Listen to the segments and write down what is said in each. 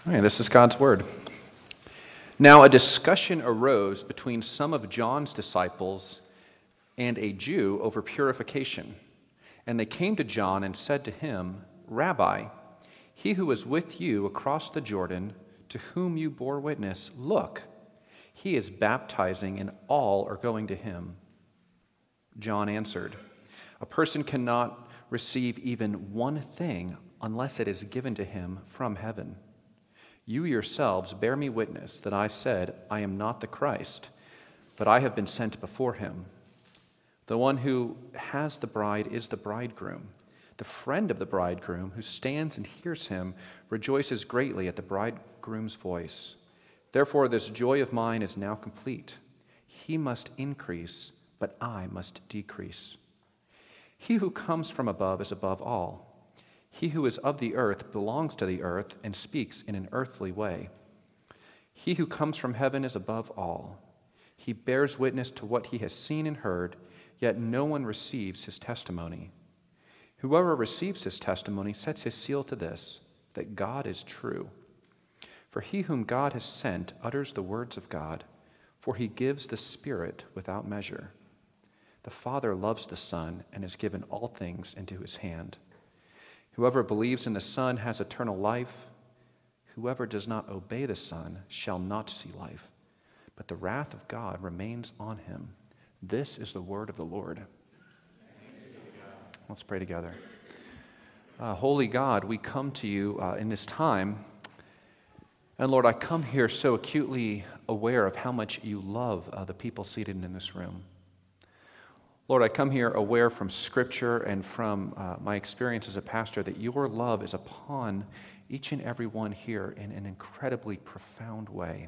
All right, this is God's word. Now a discussion arose between some of John's disciples and a Jew over purification. And they came to John and said to him, "Rabbi, he who was with you across the Jordan, to whom you bore witness, look, he is baptizing and all are going to him." John answered, "A person cannot receive even one thing unless it is given to him from heaven. You yourselves bear me witness that I said, I am not the Christ, but I have been sent before him. The one who has the bride is the bridegroom. The friend of the bridegroom who stands and hears him rejoices greatly at the bridegroom's voice. Therefore this joy of mine is now complete. He must increase, but I must decrease. He who comes from above is above all. He who is of the earth belongs to the earth and speaks in an earthly way. He who comes from heaven is above all. He bears witness to what he has seen and heard, yet no one receives his testimony. Whoever receives his testimony sets his seal to this, that God is true. For he whom God has sent utters the words of God, for he gives the Spirit without measure. The Father loves the Son and has given all things into his hand. Whoever believes in the Son has eternal life. Whoever does not obey the Son shall not see life, but the wrath of God remains on him. This is the word of the Lord. Let's pray together. Holy God, we come to you in this time. And Lord, I come here so acutely aware of how much you love the people seated in this room. Lord, I come here aware from Scripture and from my experience as a pastor that your love is upon each and every one here in an incredibly profound way.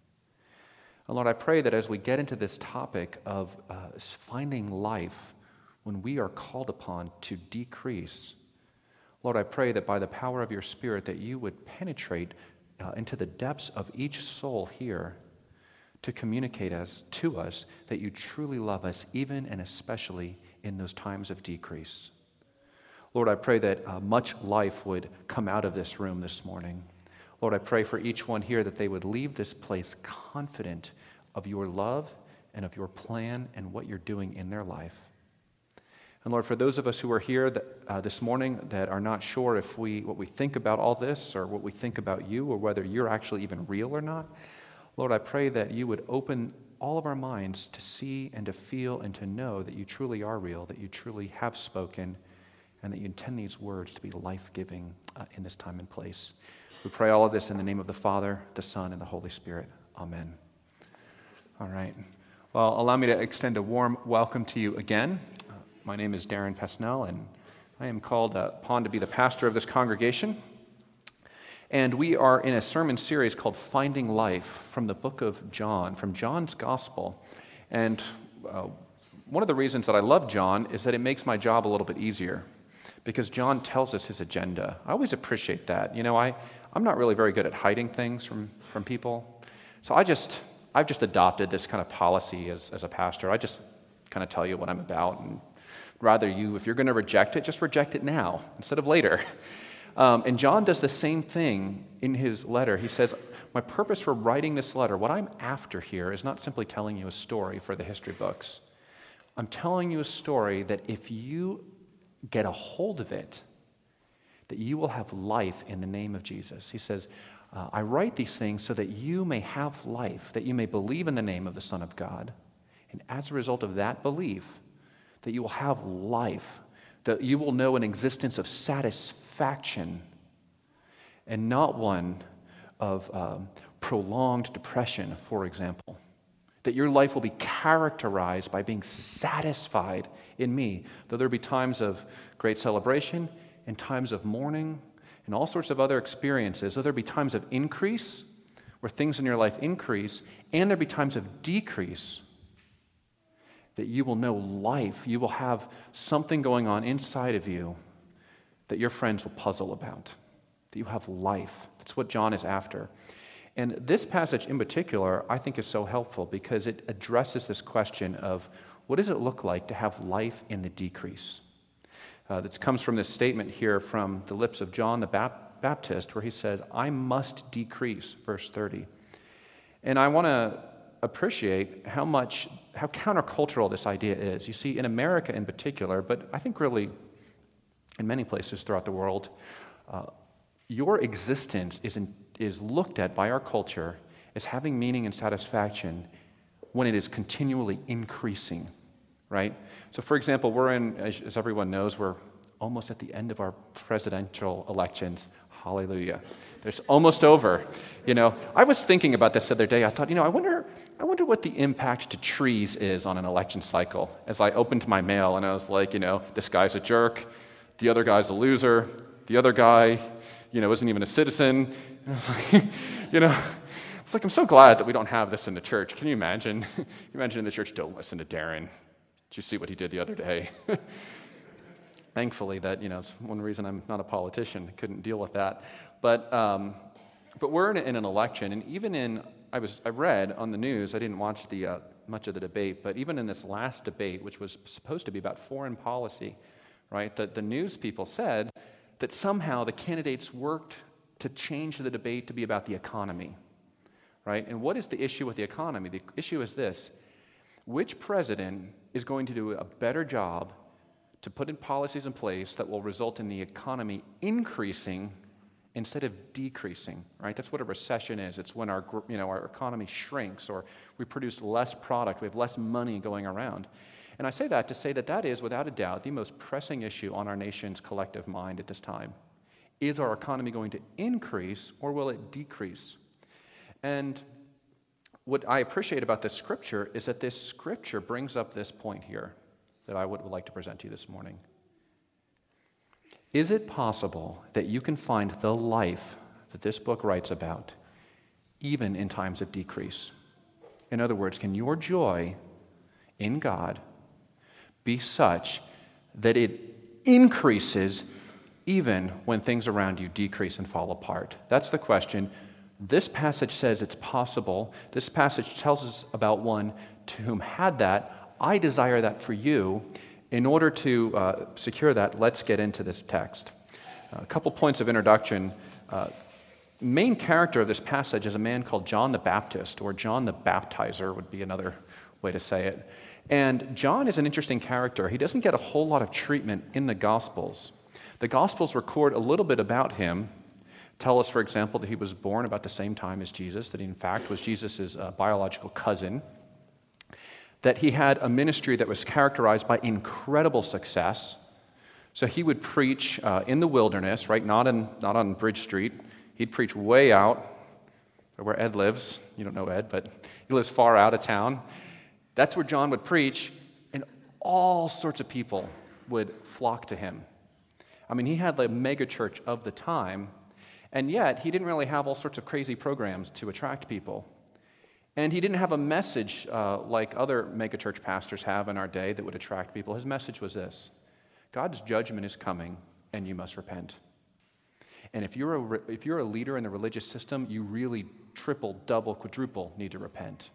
And Lord, I pray that as we get into this topic of finding life when we are called upon to decrease, Lord, I pray that by the power of your Spirit that you would penetrate into the depths of each soul here to communicate to us that you truly love us, even and especially in those times of decrease. Lord, I pray that much life would come out of this room this morning. Lord, I pray for each one here that they would leave this place confident of your love and of your plan and what you're doing in their life. And Lord, for those of us who are here this morning that are not sure if what we think about all this or what we think about you or whether you're actually even real or not, Lord, I pray that you would open all of our minds to see and to feel and to know that you truly are real, that you truly have spoken, and that you intend these words to be life-giving in this time and place. We pray all of this in the name of the Father, the Son, and the Holy Spirit. Amen. All right. Well, allow me to extend a warm welcome to you again. My name is Darren Pesnell, and I am called upon to be the pastor of this congregation. And we are in a sermon series called Finding Life from the book of John, from John's Gospel. And one of the reasons that I love John is that it makes my job a little bit easier because John tells us his agenda. I always appreciate that. You know, I'm not really very good at hiding things from people. So I've just adopted this kind of policy as a pastor. I just kind of tell you what I'm about, and rather if you're going to reject it, just reject it now instead of later. And John does the same thing in his letter. He says, my purpose for writing this letter, what I'm after here is not simply telling you a story for the history books. I'm telling you a story that if you get a hold of it, that you will have life in the name of Jesus. He says, I write these things so that you may have life, that you may believe in the name of the Son of God. And as a result of that belief, that you will have life, that you will know an existence of satisfaction and not one of prolonged depression, for example. That your life will be characterized by being satisfied in me, though there be times of great celebration and times of mourning and all sorts of other experiences, though there be times of increase, where things in your life increase, and there be times of decrease, that you will know life, you will have something going on inside of you that your friends will puzzle about, that you have life. That's what John is after. And this passage in particular, I think, is so helpful because it addresses this question of what does it look like to have life in the decrease? This comes from this statement here from the lips of John the Baptist, where he says, I must decrease, verse 30. And I want to appreciate how countercultural this idea is. You see, in America in particular, but I think really in many places throughout the world, your existence is looked at by our culture as having meaning and satisfaction when it is continually increasing, right? So for example, we're in, as everyone knows, we're almost at the end of our presidential elections. Hallelujah. It's almost over. I was thinking about this the other day. I thought, I wonder what the impact to trees is on an election cycle. As I opened my mail and I was like, this guy's a jerk, the other guy's a loser, the other guy, isn't even a citizen. And I was like, it's like, I'm so glad that we don't have this in the church. Can you imagine? Can you imagine in the church, don't listen to Darren. Did you see what he did the other day? Thankfully, it's one reason I'm not a politician. I couldn't deal with that. But we're in an election, and even I read on the news, I didn't watch much of the debate, but even in this last debate, which was supposed to be about foreign policy, right, the news people said that somehow the candidates worked to change the debate to be about the economy, right? And what is the issue with the economy? The issue is this: which president is going to do a better job to put in policies in place that will result in the economy increasing instead of decreasing, right? That's what a recession is. It's when our economy shrinks, or we produce less product, we have less money going around. And I say that to say that is, without a doubt, the most pressing issue on our nation's collective mind at this time. Is our economy going to increase, or will it decrease? And what I appreciate about this scripture is that this scripture brings up this point here that I would like to present to you this morning. Is it possible that you can find the life that this book writes about even in times of decrease? In other words, can your joy in God be such that it increases even when things around you decrease and fall apart? That's the question. This passage says it's possible. This passage tells us about one to whom had that. I desire that for you. In order to secure that, let's get into this text. A couple points of introduction. Main character of this passage is a man called John the Baptist, or John the Baptizer would be another way to say it. And John is an interesting character. He doesn't get a whole lot of treatment in the Gospels. The Gospels record a little bit about him. Tell us, for example, that he was born about the same time as Jesus, that he in fact was Jesus' biological cousin, that he had a ministry that was characterized by incredible success. So he would preach in the wilderness, right? Not on Bridge Street. He'd preach way out where Ed lives. You don't know Ed, but he lives far out of town. That's where John would preach, and all sorts of people would flock to him. I mean, he had the mega church of the time, and yet he didn't really have all sorts of crazy programs to attract people. And he didn't have a message like other megachurch pastors have in our day that would attract people. His message was this: God's judgment is coming, and you must repent. And if you're a leader in the religious system, you really triple, double, quadruple need to repent.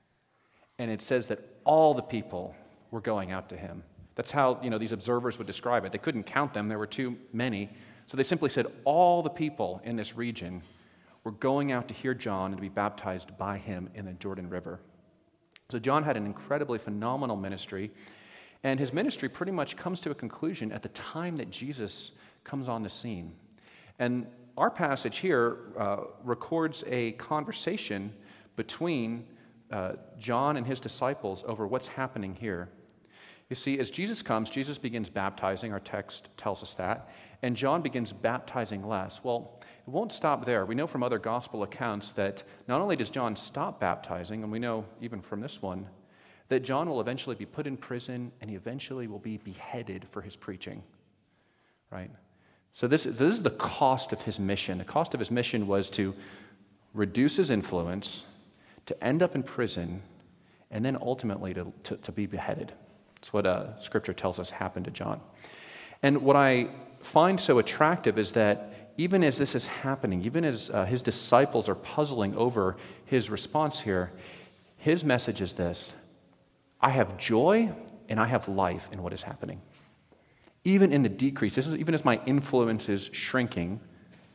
And it says that all the people were going out to him. That's how these observers would describe it. They couldn't count them; there were too many. So they simply said all the people in this region were going out to hear John and to be baptized by him in the Jordan River. So John had an incredibly phenomenal ministry, and his ministry pretty much comes to a conclusion at the time that Jesus comes on the scene. And our passage here records a conversation between John and his disciples over what's happening here. You see, as Jesus comes, Jesus begins baptizing. Our text tells us that. And John begins baptizing less. Well, it won't stop there. We know from other gospel accounts that not only does John stop baptizing, and we know even from this one, that John will eventually be put in prison and he eventually will be beheaded for his preaching, right? So this is the cost of his mission. The cost of his mission was to reduce his influence, to end up in prison, and then ultimately to be beheaded. That's what Scripture tells us happened to John. And what I find so attractive is that even as this is happening, even as his disciples are puzzling over his response here, his message is this: I have joy and I have life in what is happening. Even in the decrease, even as my influence is shrinking,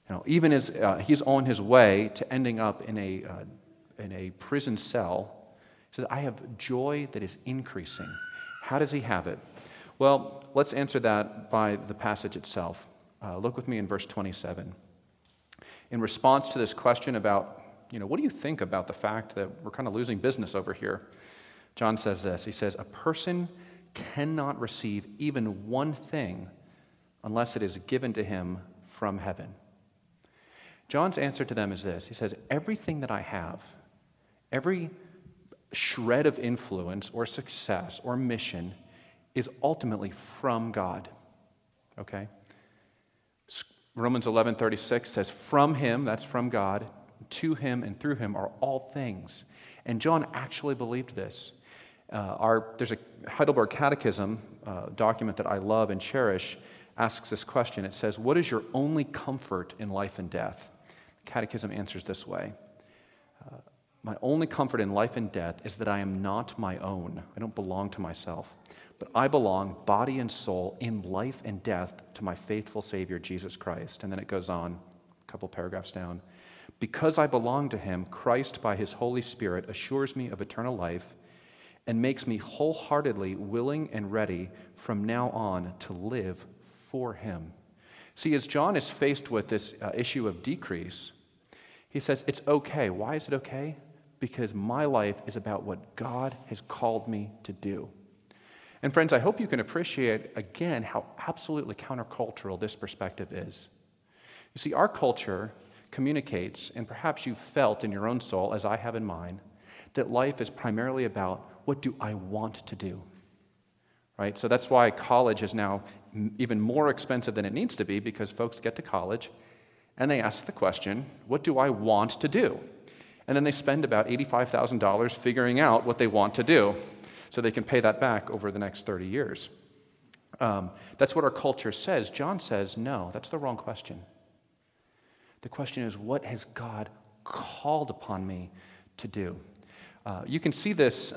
Even as he's on his way to ending up in a prison cell, he says, I have joy that is increasing. How does he have it? Well, let's answer that by the passage itself. Look with me in verse 27. In response to this question about, what do you think about the fact that we're kind of losing business over here? John says this. He says, a person cannot receive even one thing unless it is given to him from heaven. John's answer to them is this. He says, everything that I have, every shred of influence or success or mission is ultimately from God. Okay? Romans 11:36 says, from him, that's from God, to him and through him are all things. And John actually believed this. There's a Heidelberg Catechism document that I love and cherish, asks this question. It says, what is your only comfort in life and death? The Catechism answers this way. My only comfort in life and death is that I am not my own. I don't belong to myself. But I belong, body and soul, in life and death to my faithful Savior, Jesus Christ. And then it goes on, a couple paragraphs down. Because I belong to him, Christ, by his Holy Spirit, assures me of eternal life and makes me wholeheartedly willing and ready from now on to live for him. See, as John is faced with this issue of decrease, he says, it's okay. Why is it okay? Because my life is about what God has called me to do. And friends, I hope you can appreciate, again, how absolutely countercultural this perspective is. You see, our culture communicates, and perhaps you've felt in your own soul, as I have in mine, that life is primarily about what do I want to do, right? So that's why college is now even more expensive than it needs to be, because folks get to college and they ask the question, what do I want to do? And then they spend about $85,000 figuring out what they want to do so they can pay that back over the next 30 years. That's what our culture says. John says, no, that's the wrong question. The question is, what has God called upon me to do? You can see this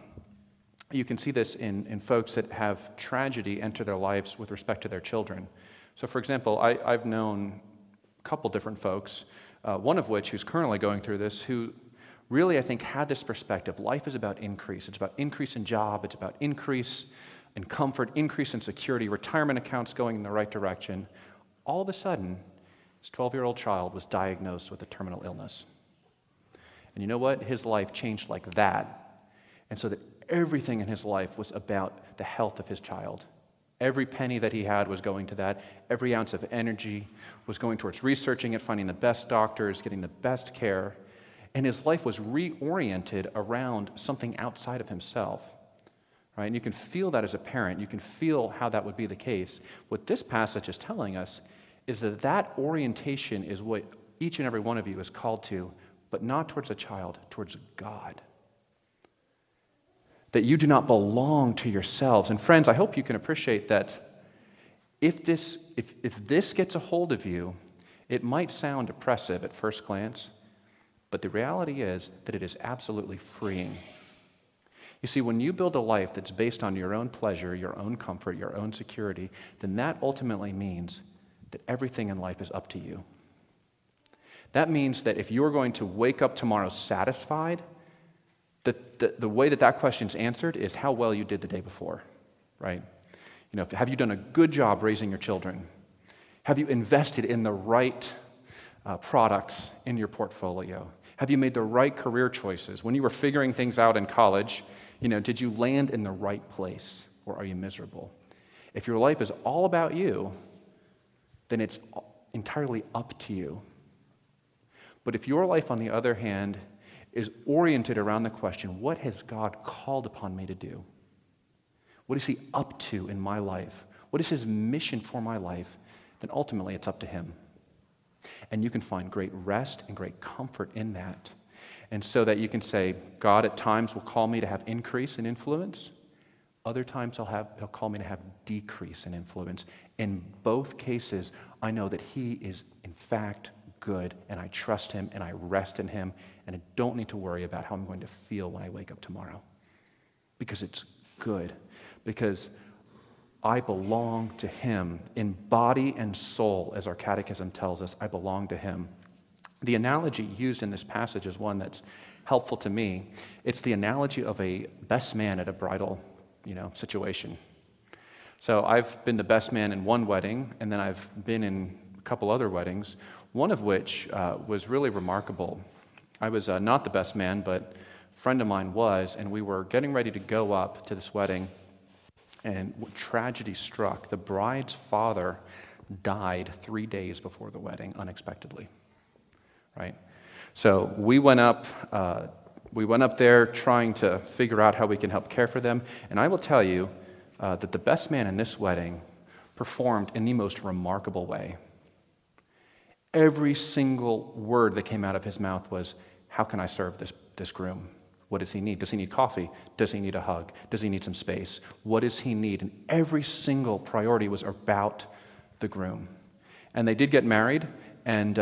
in folks that have tragedy enter their lives with respect to their children. So, for example, I've known a couple different folks, one of which who's currently going through this, who really, I think, had this perspective. Life is about increase. It's about increase in job. It's about increase in comfort, increase in security, retirement accounts going in the right direction. All of a sudden, his 12-year-old child was diagnosed with a terminal illness. And you know what? His life changed like that. And so that everything in his life was about the health of his child. Every penny that he had was going to that. Every ounce of energy was going towards researching it, finding the best doctors, getting the best care. And his life was reoriented around something outside of himself. Right? And you can feel that as a parent. You can feel how that would be the case. What this passage is telling us is that orientation is what each and every one of you is called to, but not towards a child, towards God. That you do not belong to yourselves. And friends, I hope you can appreciate that if this gets a hold of you, it might sound oppressive at first glance, but the reality is that it is absolutely freeing. You see, when you build a life that's based on your own pleasure, your own comfort, your own security, then that ultimately means that everything in life is up to you. That means that if you're going to wake up tomorrow satisfied, the way that question's answered is how well you did the day before, right? Have you done a good job raising your children? Have you invested in the right products in your portfolio? Have you made the right career choices? When you were figuring things out in college, did you land in the right place, or are you miserable? If your life is all about you, then it's entirely up to you. But if your life, on the other hand, is oriented around the question, what has God called upon me to do? What is he up to in my life? What is his mission for my life? Then ultimately it's up to him. And you can find great rest and great comfort in that. And so that you can say, God at times will call me to have increase in influence. Other times he'll call me to have decrease in influence. In both cases, I know that he is in fact good, and I trust him, and I rest in him, and I don't need to worry about how I'm going to feel when I wake up tomorrow. Because it's good. Because I belong to him. In body and soul, as our catechism tells us, I belong to him. The analogy used in this passage is one that's helpful to me. It's the analogy of a best man at a bridal, situation. So I've been the best man in one wedding, and then I've been in a couple other weddings, one of which was really remarkable. I was not the best man, but a friend of mine was, and we were getting ready to go up to this wedding, and tragedy struck. The bride's father died 3 days before the wedding, unexpectedly. Right? So we went up there trying to figure out how we can help care for them, and I will tell you that the best man in this wedding performed in the most remarkable way. Every single word that came out of his mouth was, how can I serve this groom? What does he need? Does he need coffee? Does he need a hug? Does he need some space? What does he need? And every single priority was about the groom. And they did get married, and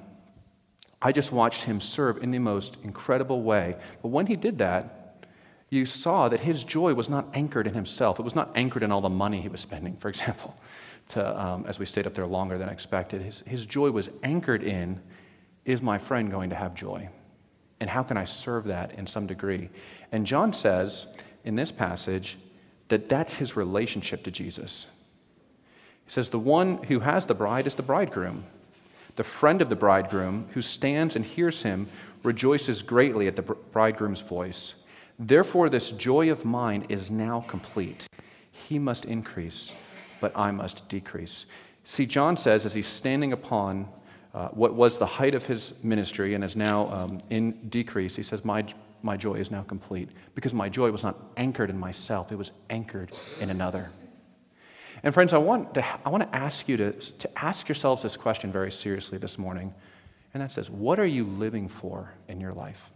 I just watched him serve in the most incredible way. But when he did that, you saw that his joy was not anchored in himself. It was not anchored in all the money he was spending, for example, as we stayed up there longer than expected. His joy was anchored in, is my friend going to have joy? And how can I serve that in some degree? And John says in this passage that that's his relationship to Jesus. He says the one who has the bride is the bridegroom. The friend of the bridegroom who stands and hears him rejoices greatly at the bridegroom's voice. Therefore, this joy of mine is now complete. He must increase, but I must decrease. See, John says as he's standing upon what was the height of his ministry and is now in decrease, he says, my joy is now complete, because my joy was not anchored in myself, it was anchored in another. And friends, I want to ask you to ask yourselves this question very seriously this morning, and that says, what are you living for in your life?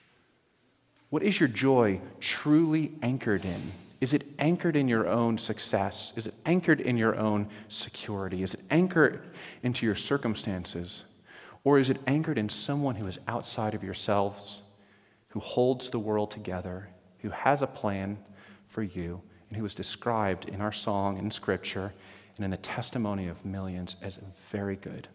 What is your joy truly anchored in? Is it anchored in your own success? Is it anchored in your own security? Is it anchored into your circumstances? Or is it anchored in someone who is outside of yourselves, who holds the world together, who has a plan for you, and who is described in our song, in Scripture, and in the testimony of millions as very good?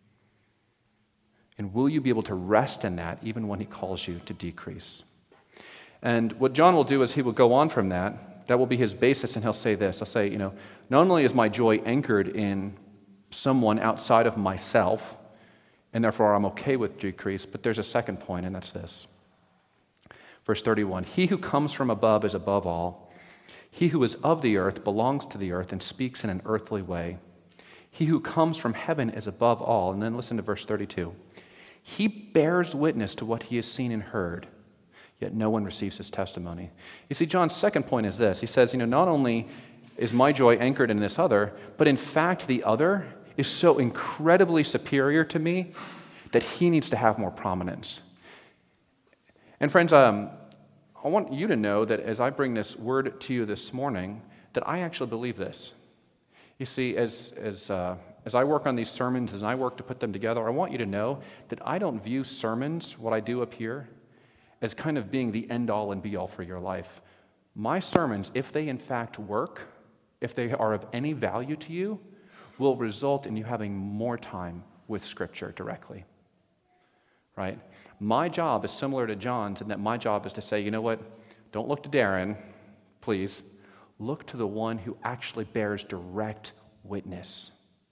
And will you be able to rest in that even when he calls you to decrease? And what John will do is he will go on from that. That will be his basis, and he'll say this. He'll say, not only is my joy anchored in someone outside of myself, and therefore I'm okay with decrease, but there's a second point, and that's this. Verse 31, he who comes from above is above all. He who is of the earth belongs to the earth and speaks in an earthly way. He who comes from heaven is above all. And then listen to verse 32. He bears witness to what he has seen and heard, yet no one receives his testimony. You see, John's second point is this. He says, not only is my joy anchored in this other, but in fact the other is so incredibly superior to me that he needs to have more prominence. And friends, I want you to know that as I bring this word to you this morning, that I actually believe this. You see, as I work on these sermons, as I work to put them together, I want you to know that I don't view sermons, what I do up here, as kind of being the end-all and be-all for your life. My sermons, if they in fact work, if they are of any value to you, will result in you having more time with Scripture directly. Right? My job is similar to John's in that my job is to say, you know what, don't look to Darren, please. Look to the one who actually bears direct witness.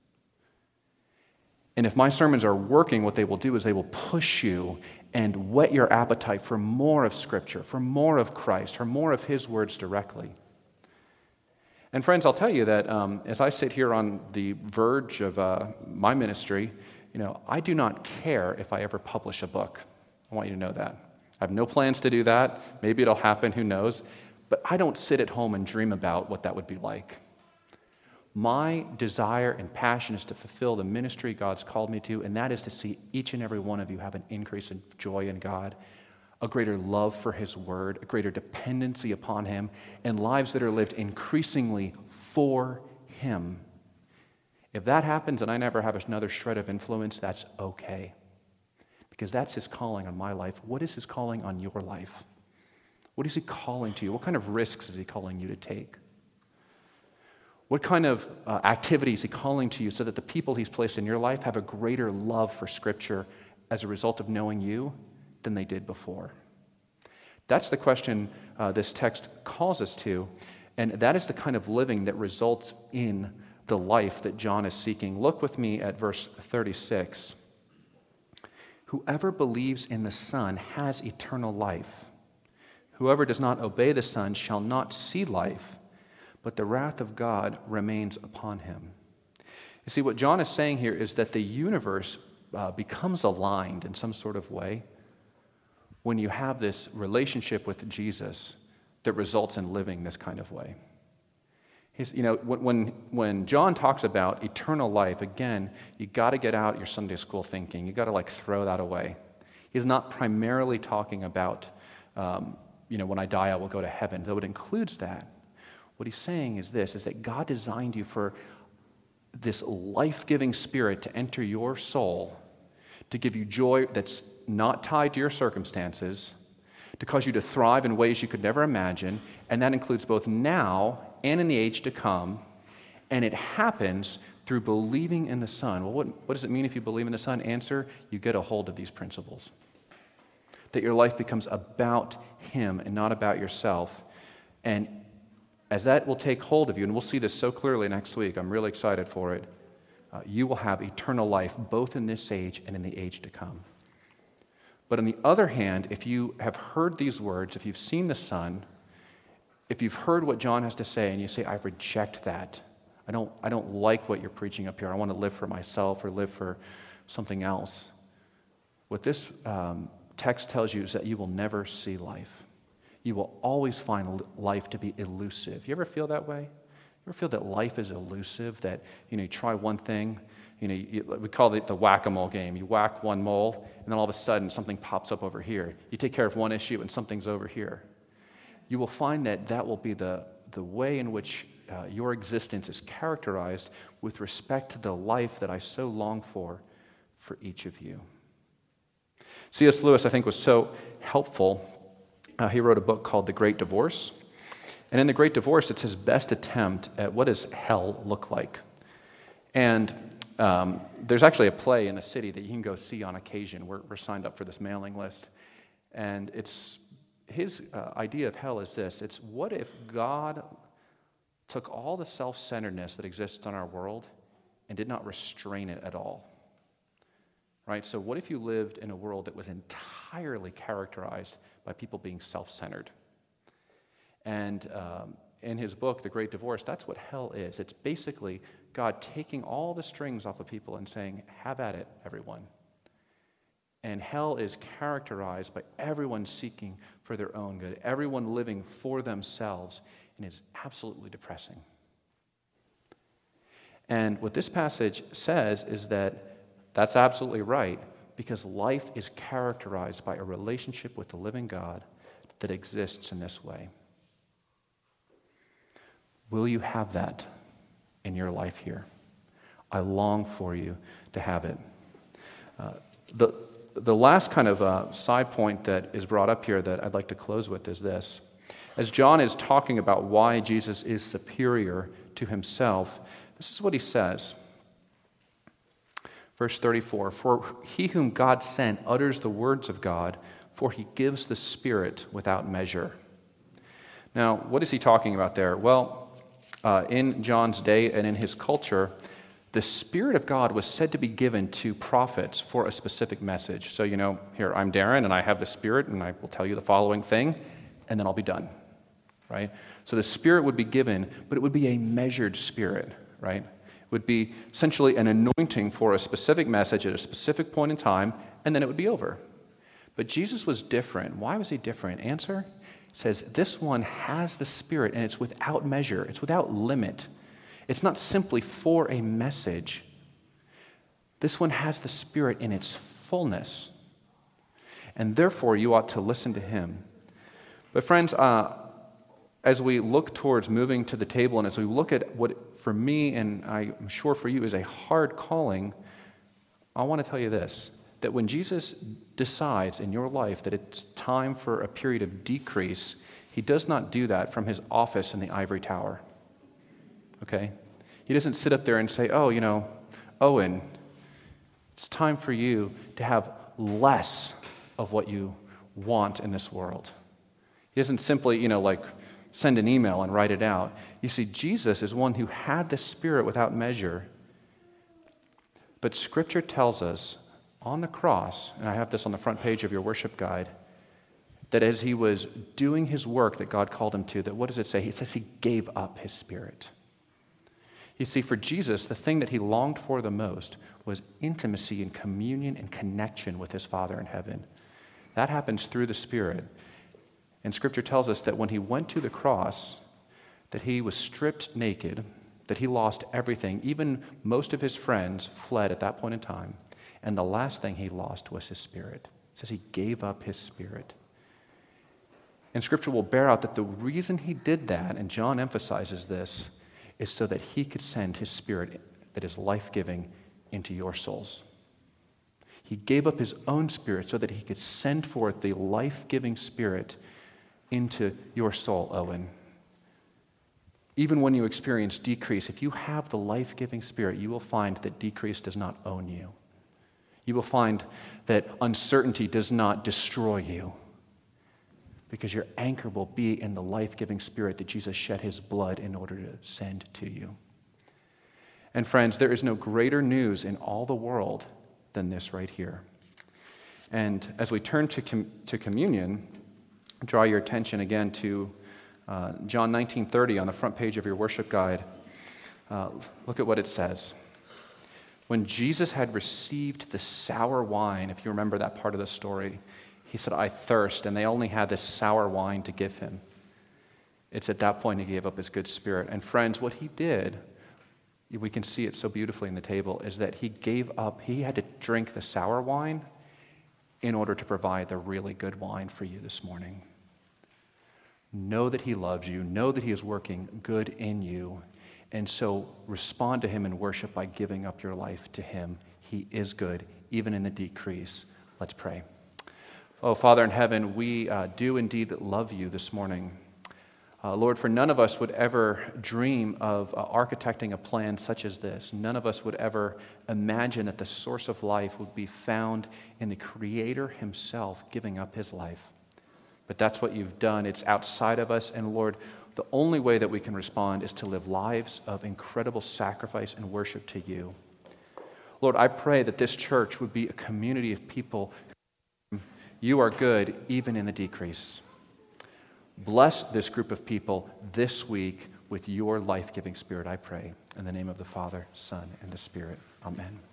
And if my sermons are working, what they will do is they will push you and whet your appetite for more of Scripture, for more of Christ, for more of His words directly. And friends, I'll tell you that as I sit here on the verge of my ministry, I do not care if I ever publish a book. I want you to know that. I have no plans to do that. Maybe it'll happen, who knows. But I don't sit at home and dream about what that would be like. My desire and passion is to fulfill the ministry God's called me to, and that is to see each and every one of you have an increase in joy in God, a greater love for His Word, a greater dependency upon Him, and lives that are lived increasingly for Him. If that happens and I never have another shred of influence, that's okay. Because that's His calling on my life. What is His calling on your life? What is He calling to you? What kind of risks is He calling you to take? What kind of activity is he calling to you so that the people he's placed in your life have a greater love for Scripture as a result of knowing you than they did before? That's the question this text calls us to, and that is the kind of living that results in the life that John is seeking. Look with me at verse 36. Whoever believes in the Son has eternal life. Whoever does not obey the Son shall not see life, but the wrath of God remains upon him. You see, what John is saying here is that the universe becomes aligned in some sort of way when you have this relationship with Jesus that results in living this kind of way. When John talks about eternal life, again, you got to get out your Sunday school thinking. You got to throw that away. He's not primarily talking about, when I die, I will go to heaven, though it includes that. What he's saying is this, is that God designed you for this life-giving Spirit to enter your soul, to give you joy that's not tied to your circumstances, to cause you to thrive in ways you could never imagine, and that includes both now and in the age to come, and it happens through believing in the Son. Well, what does it mean if you believe in the Son? Answer, you get a hold of these principles. That your life becomes about Him and not about yourself. And as that will take hold of you, and we'll see this so clearly next week, I'm really excited for it, you will have eternal life both in this age and in the age to come. But on the other hand, if you have heard these words, if you've seen the Son, if you've heard what John has to say and you say, I reject that, I don't like what you're preaching up here, I want to live for myself or live for something else, what this text tells you is that you will never see life. You will always find life to be elusive. You ever feel that way? You ever feel that life is elusive, that you try one thing, we call it the whack-a-mole game. You whack one mole, and then all of a sudden something pops up over here. You take care of one issue, and something's over here. You will find that will be the way in which your existence is characterized with respect to the life that I so long for each of you. C.S. Lewis, I think, was so helpful. He wrote a book called The Great Divorce. And in The Great Divorce, it's his best attempt at what does hell look like. And there's actually a play in the city that you can go see on occasion. We're signed up for this mailing list. And it's his idea of hell is this. It's what if God took all the self-centeredness that exists in our world and did not restrain it at all? Right? So what if you lived in a world that was entirely characterized by people being self-centered? And in his book, The Great Divorce, that's what hell is. It's basically God taking all the strings off of people and saying, have at it, everyone. And hell is characterized by everyone seeking for their own good, everyone living for themselves, and it's absolutely depressing. And what this passage says is that that's absolutely right, because life is characterized by a relationship with the living God that exists in this way. Will you have that in your life here? I long for you to have it. The last kind of side point that is brought up here that I'd like to close with is this. As John is talking about why Jesus is superior to himself, this is what he says. Verse 34, for he whom God sent utters the words of God, for he gives the Spirit without measure. Now, what is he talking about there? Well, in John's day and in his culture, the Spirit of God was said to be given to prophets for a specific message. So, here, I'm Darren, and I have the Spirit, and I will tell you the following thing, and then I'll be done, right? So the Spirit would be given, but it would be a measured Spirit, right? It would be essentially an anointing for a specific message at a specific point in time, and then it would be over. But Jesus was different. Why was he different? Answer? It says, this one has the Spirit, and it's without measure. It's without limit. It's not simply for a message. This one has the Spirit in its fullness. And therefore, you ought to listen to him. But friends, as we look towards moving to the table, and as we look at what, for me, and I'm sure for you, is a hard calling, I want to tell you this, that when Jesus decides in your life that it's time for a period of decrease, he does not do that from his office in the ivory tower. Okay? He doesn't sit up there and say, oh, Owen, it's time for you to have less of what you want in this world. He doesn't simply, send an email and write it out. You see, Jesus is one who had the Spirit without measure. But Scripture tells us on the cross, and I have this on the front page of your worship guide, that as he was doing his work that God called him to, that what does it say? It says he gave up his Spirit. You see, for Jesus, the thing that he longed for the most was intimacy and communion and connection with his Father in heaven. That happens through the Spirit. And Scripture tells us that when he went to the cross, that he was stripped naked, that he lost everything. Even most of his friends fled at that point in time. And the last thing he lost was his Spirit. It says he gave up his Spirit. And Scripture will bear out that the reason he did that, and John emphasizes this, is so that he could send his Spirit that is life-giving into your souls. He gave up his own Spirit so that he could send forth the life-giving Spirit into your soul, Owen. Even when you experience decrease, if you have the life-giving Spirit, you will find that decrease does not own you. You will find that uncertainty does not destroy you, because your anchor will be in the life-giving Spirit that Jesus shed his blood in order to send to you. And friends, there is no greater news in all the world than this right here. And as we turn to communion, draw your attention again to John 19:30 on the front page of your worship guide. Look at what it says. When Jesus had received the sour wine, if you remember that part of the story, he said, I thirst, and they only had this sour wine to give him. It's at that point he gave up his good spirit. And friends, what he did, we can see it so beautifully in the table, is that he gave up, he had to drink the sour wine in order to provide the really good wine for you this morning. Know that he loves you. Know that he is working good in you. And so respond to him in worship by giving up your life to him. He is good, even in the decrease. Let's pray. Oh, Father in heaven, we do indeed love you this morning. Lord, for none of us would ever dream of architecting a plan such as this. None of us would ever imagine that the source of life would be found in the Creator himself giving up his life. But that's what you've done. It's outside of us. And Lord, the only way that we can respond is to live lives of incredible sacrifice and worship to you. Lord, I pray that this church would be a community of people. You are good even in the decrease. Bless this group of people this week with your life-giving Spirit, I pray. In the name of the Father, Son, and the Spirit. Amen.